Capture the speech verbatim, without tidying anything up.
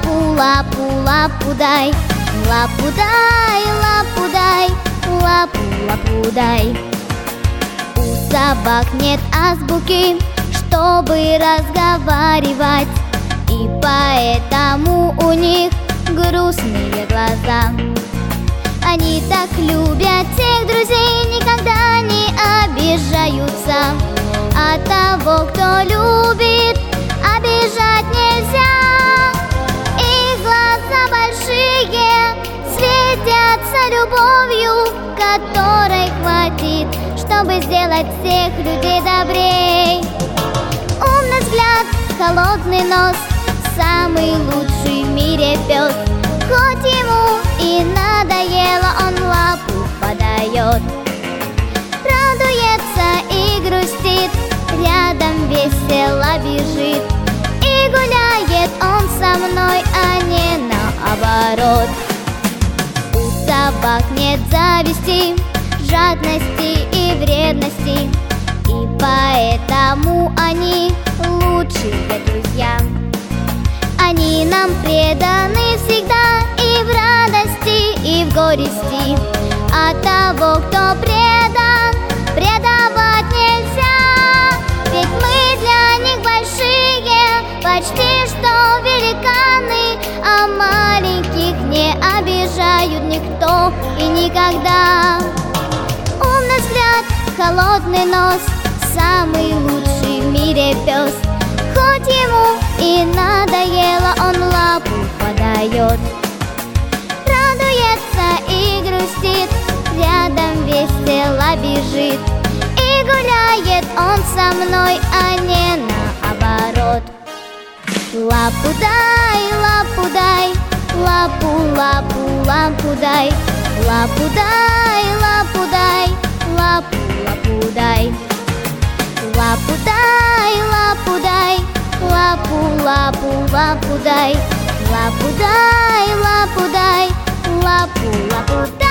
Лапу, лапу, лапу дай, лапу дай, лапу дай, лапу, лапу дай. У собак нет азбуки, чтобы разговаривать, и поэтому у них грустные глаза. Они так любят всех друзей, никогда не обижаются. А того, кто любит, обижать нельзя. Их глаза большие светятся любовью, которой хватит, чтобы сделать всех людей добрей. Умный взгляд, холодный нос, самый лучший в мире пес. Хоть ему и надоело, он лапу подает. Радуется и грустит, рядом весело бежит. И гуляет он со мной, а не наоборот. У собак нет зависти, жадности и вредности, и поэтому они лучшие друзья. Они нам преданы всегда, и в радости, и в горести. А того, кто предан, предавать нельзя. Ведь мы для них большие, почти что великаны, а маленьких не обижают никто и никогда. Умный взгляд, холодный нос, самый лучший в мире пес. Хоть ему и надоело, он лапу подает. Радуется и грустит, рядом весело бежит. И гуляет он со мной, а не наоборот. Лапу дай, лапу дай, лапу, лапу, лапу дай. Лапу дай, лапу дай, лапу, лапу дай. Лапу дай, лапу дай, лапу, лапу, лапу дай. Лапу дай, лапу дай, лапу, лапу дай.